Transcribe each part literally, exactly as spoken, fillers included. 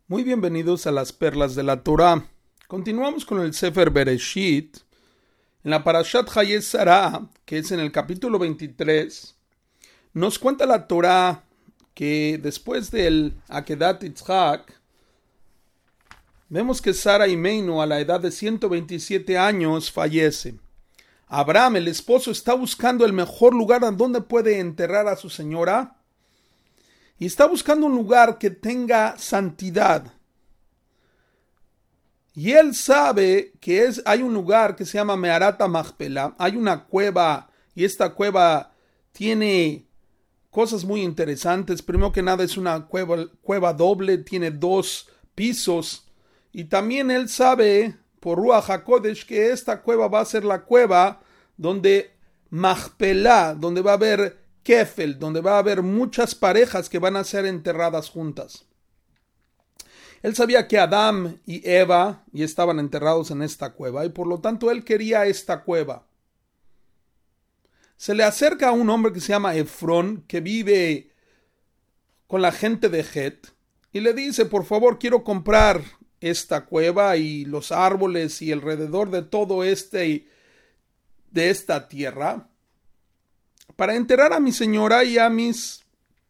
Muy bienvenidos a las perlas de la Torá. Continuamos con el Sefer Bereshit. En la Parashat Hayez Sarah, que es en el capítulo veintitrés, nos cuenta la Torá que después del Akedat Yitzhak, vemos que Sara Imeinu a la edad de ciento veintisiete años fallece. Abraham, el esposo, está buscando el mejor lugar a donde puede enterrar a su señora. Y está buscando un lugar que tenga santidad. Y él sabe que es, hay un lugar que se llama Meharata Machpelah. Hay una cueva y esta cueva tiene cosas muy interesantes. Primero que nada es una cueva, cueva doble, tiene dos pisos. Y también él sabe por Ruach HaKodesh que esta cueva va a ser la cueva donde Machpelah, donde va a haber Kefel, donde va a haber muchas parejas que van a ser enterradas juntas. Él sabía que Adán y Eva ya estaban enterrados en esta cueva y por lo tanto él quería esta cueva. Se le acerca a un hombre que se llama Efrón, que vive con la gente de Het, y le dice: por favor, quiero comprar esta cueva y los árboles y alrededor de todo este de esta tierra para enterrar a mi señora y a mis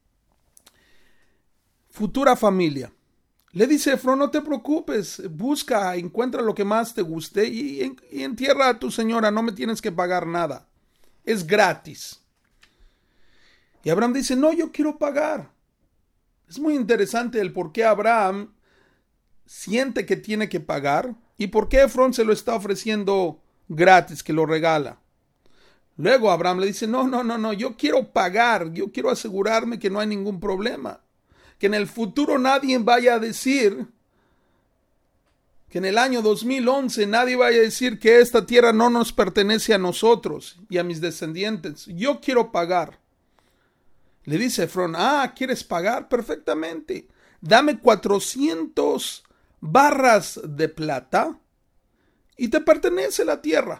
futura familia. Le dice Efrón: no te preocupes, busca, encuentra lo que más te guste y, y entierra a tu señora, no me tienes que pagar nada, es gratis. Y Abraham dice: no, yo quiero pagar. Es muy interesante el por qué Abraham siente que tiene que pagar y por qué Efrón se lo está ofreciendo gratis, que lo regala. Luego Abraham le dice: no, no, no, no, yo quiero pagar, yo quiero asegurarme que no hay ningún problema, que en el futuro nadie vaya a decir, que en el año dos mil once nadie vaya a decir que esta tierra no nos pertenece a nosotros y a mis descendientes, yo quiero pagar. Le dice Efrón: ah, ¿quieres pagar? Perfectamente, dame cuatrocientas barras de plata y te pertenece la tierra.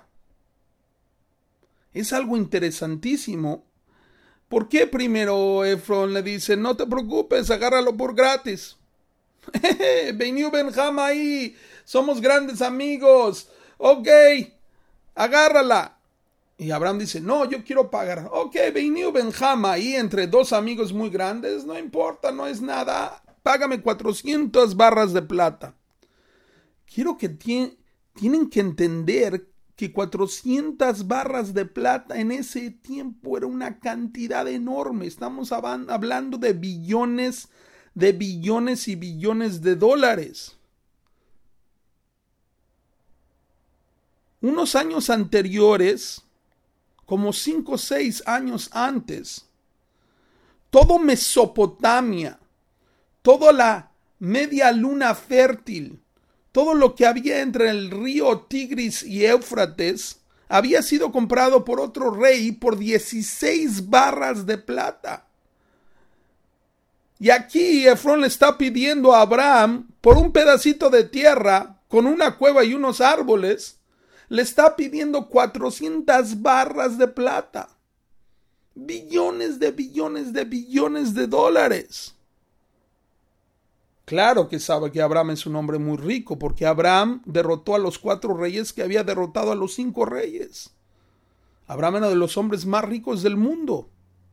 Es algo interesantísimo. ¿Por qué primero Efrón le dice: no te preocupes, agárralo por gratis? Beiniu Benjam ahí, somos grandes amigos. Ok, agárrala. Y Abraham dice: no, yo quiero pagar. Ok, Beiniu Benjam ahí, entre dos amigos muy grandes, no importa, no es nada. Págame cuatrocientas barras de plata. Quiero que tien, tienen que entender que cuatrocientas barras de plata en ese tiempo era una cantidad enorme. Estamos hablando de billones, de billones y billones de dólares. Unos años anteriores, como cinco o seis años antes, todo Mesopotamia, toda la media luna fértil, todo lo que había entre el río Tigris y Éufrates había sido comprado por otro rey por dieciséis barras de plata. Y aquí Efrón le está pidiendo a Abraham por un pedacito de tierra con una cueva y unos árboles, le está pidiendo cuatrocientas barras de plata. Billones de billones de billones de dólares. Claro que sabe que Abraham es un hombre muy rico, porque Abraham derrotó a los cuatro reyes que había derrotado a los cinco reyes. Abraham era de los hombres más ricos del mundo.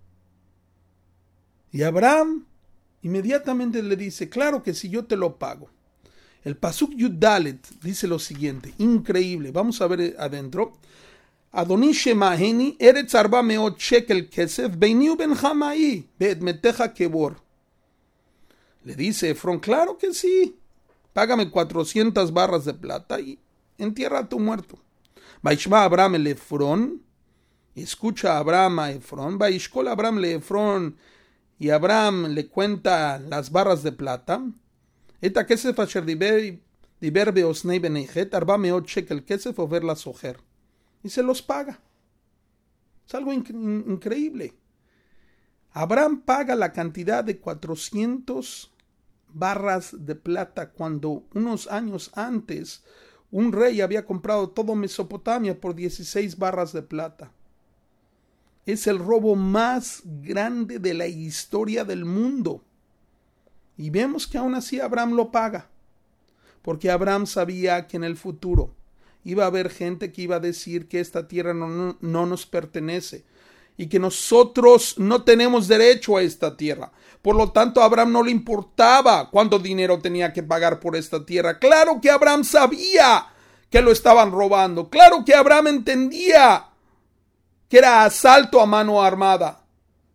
Y Abraham inmediatamente le dice: claro que sí, yo te lo pago. El Pasuk Yud Dalet dice lo siguiente, increíble, vamos a ver adentro. Adoni shemaheni eretz arba meot shekel kesef beiniu benjam ahí beet meteja kebor. Le dice Efrón: claro que sí, págame cuatrocientas barras de plata y entierra a tu muerto. Vaishma Abraham el Efrón, escucha a Abraham a Efrón, Vaishkol Abraham le Efrón, y Abraham le cuenta las barras de plata. Eta kesef asher diber diber beosnei beneijet, arba meot shekel kesef over la sojer. Y se los paga. Es algo inc- increíble. Abraham paga la cantidad de cuatrocientas barras de plata cuando unos años antes un rey había comprado todo Mesopotamia por dieciséis barras de plata. Es el robo más grande de la historia del mundo. Y vemos que aún así Abraham lo paga, porque Abraham sabía que en el futuro iba a haber gente que iba a decir que esta tierra no, no, no nos pertenece y que nosotros no tenemos derecho a esta tierra. Por lo tanto, a Abraham no le importaba cuánto dinero tenía que pagar por esta tierra. Claro que Abraham sabía que lo estaban robando. Claro que Abraham entendía que era asalto a mano armada.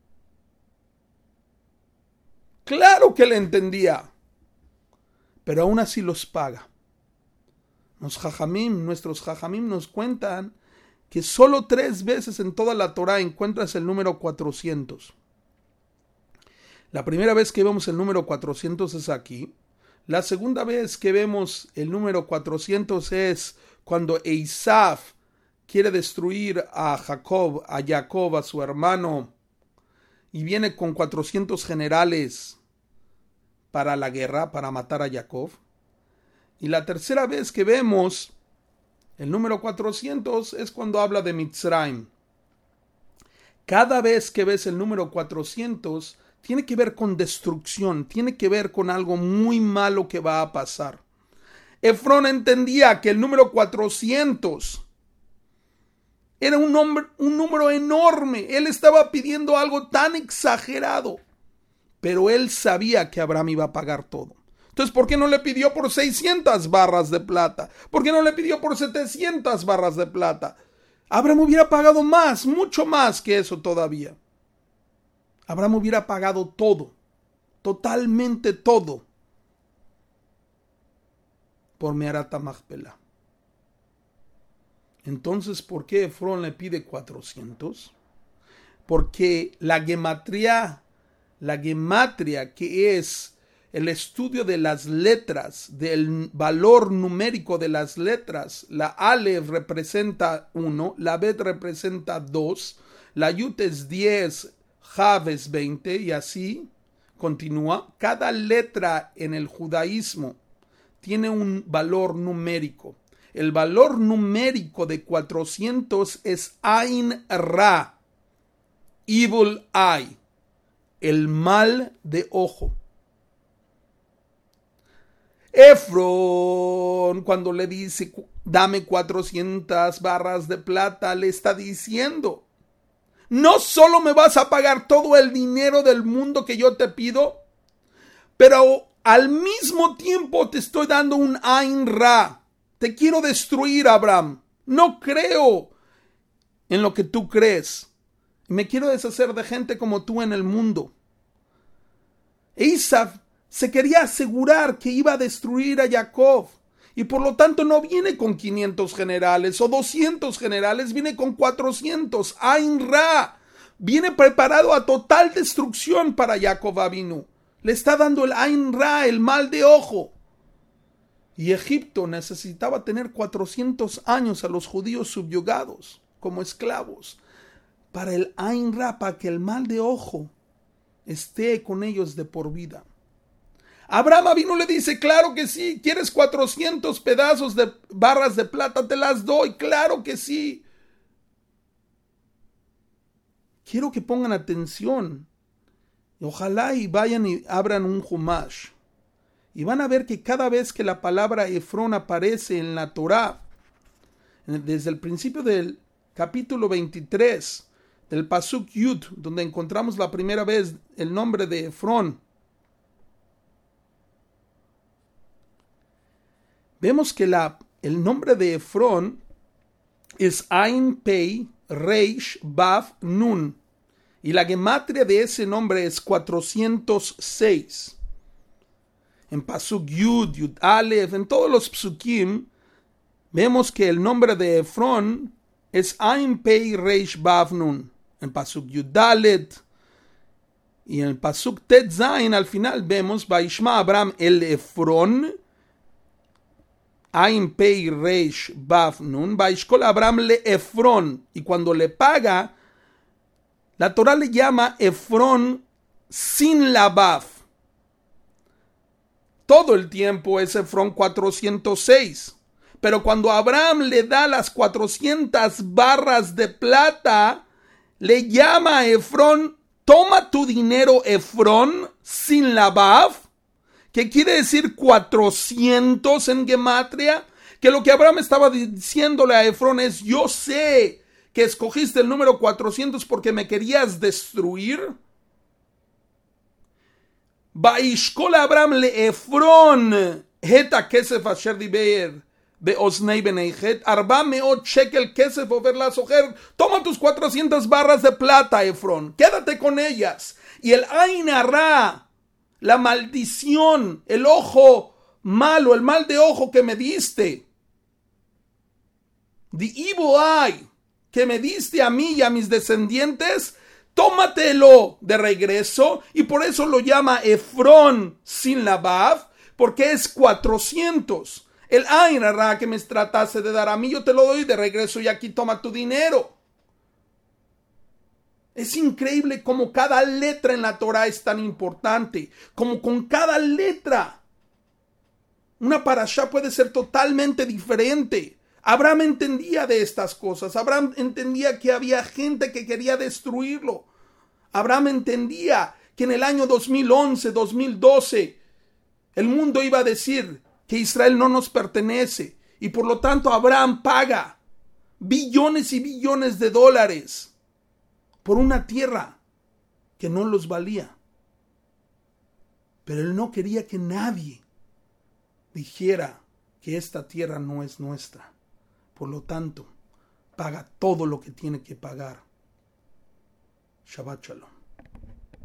Claro que le entendía. Pero aún así los paga. Los jajamim, nuestros jajamim nos cuentan que solo tres veces en toda la Torah encuentras el número cuatrocientos. La primera vez que vemos el número cuatrocientos es aquí. La segunda vez que vemos el número cuatrocientos es cuando Esaú quiere destruir a Jacob, a Jacob, a su hermano, y viene con cuatrocientos generales para la guerra, para matar a Jacob. Y la tercera vez que vemos el número cuatrocientos es cuando habla de Mitzrayim. Cada vez que ves el número cuatrocientos, tiene que ver con destrucción, tiene que ver con algo muy malo que va a pasar. Efrón entendía que el número cuatrocientos era un, nombre, un número enorme. Él estaba pidiendo algo tan exagerado, pero él sabía que Abraham iba a pagar todo. Entonces, ¿por qué no le pidió por seiscientas barras de plata? ¿Por qué no le pidió por setecientas barras de plata? Abraham hubiera pagado más, mucho más que eso todavía. Abraham hubiera pagado todo, totalmente todo, por Meharat Machpelah. Entonces, ¿por qué Efrón le pide cuatrocientos? Porque la gematría, la gematría que es el estudio de las letras, del valor numérico de las letras, la Aleph representa uno, la Bet representa dos, la Yut es diez, Jav es veinte y así continúa. Cada letra en el judaísmo tiene un valor numérico. El valor numérico de cuatrocientos es Ain Ra, evil eye, el mal de ojo. Efrón, cuando le dice dame cuatrocientas barras de plata, le está diciendo: no solo me vas a pagar todo el dinero del mundo que yo te pido, pero al mismo tiempo te estoy dando un Ain Ra. Te quiero destruir, Abraham. No creo en lo que tú crees. Me quiero deshacer de gente como tú en el mundo. Esaú se quería asegurar que iba a destruir a Jacob. Y por lo tanto no viene con quinientos generales o doscientos generales, viene con cuatrocientos. Ain Ra. Viene preparado a total destrucción para Jacob Avinu. Le está dando el Ain Ra, el mal de ojo. Y Egipto necesitaba tener cuatrocientos años a los judíos subyugados como esclavos para el Ain Ra, para que el mal de ojo esté con ellos de por vida. Abraham Avinu le dice: claro que sí, ¿quieres cuatrocientos pedazos de barras de plata? Te las doy, claro que sí. Quiero que pongan atención. Ojalá y vayan y abran un Humash. Y van a ver que cada vez que la palabra Efrón aparece en la Torá, desde el principio del capítulo veintitrés, del Pasuk Yud, donde encontramos la primera vez el nombre de Efrón, vemos que la, el nombre de Efrón es Ain Pei Reish Vav Nun, y la gematria de ese nombre es cuatrocientos seis. En Pasuk Yud, Yud Aleph, en todos los Psukim, vemos que el nombre de Efrón es Ain Pei Reish Vav Nun. En Pasuk Yud Dalet y en el Pasuk Tet Zain al final vemos Vaishma Abraham el Efrón, Ain Pei Reish Vav Nun, Vaishkol Abraham le Efrón. Y cuando le paga, la Torah le llama Efrón sin la Vav. Todo el tiempo es Efrón cuatrocientos seis. Pero cuando Abraham le da las cuatrocientas barras de plata, le llama a Efrón: toma tu dinero, Efrón, sin la Vav, ¿Qué quiere decir cuatrocientos en gematria? Que lo que Abraham estaba diciéndole a Efrón es, yo sé que escogiste el número cuatrocientos porque me querías destruir. Vaishkol Abraham le Efrón heta kesef asher diber beoznei beneihet arba meot shekel kesef over la sojer. Toma tus cuatrocientas barras de plata, Efrón, quédate con ellas. Y el Ain Hará, la maldición, el ojo malo, el mal de ojo que me diste, the evil eye que me diste a mí y a mis descendientes, tómatelo de regreso. Y por eso lo llama Efrón sin la Vav, porque es cuatrocientos. El Ain Hará que me tratase de dar a mí, yo te lo doy de regreso y aquí toma tu dinero. Es increíble cómo cada letra en la Torah es tan importante, como con cada letra una parashá puede ser totalmente diferente. Abraham entendía de estas cosas. Abraham entendía que había gente que quería destruirlo. Abraham entendía que en el año dos mil once, dos mil doce, el mundo iba a decir que Israel no nos pertenece. Y por lo tanto Abraham paga billones y billones de dólares por una tierra que no los valía. Pero él no quería que nadie dijera que esta tierra no es nuestra. Por lo tanto, paga todo lo que tiene que pagar. Shabbat Shalom.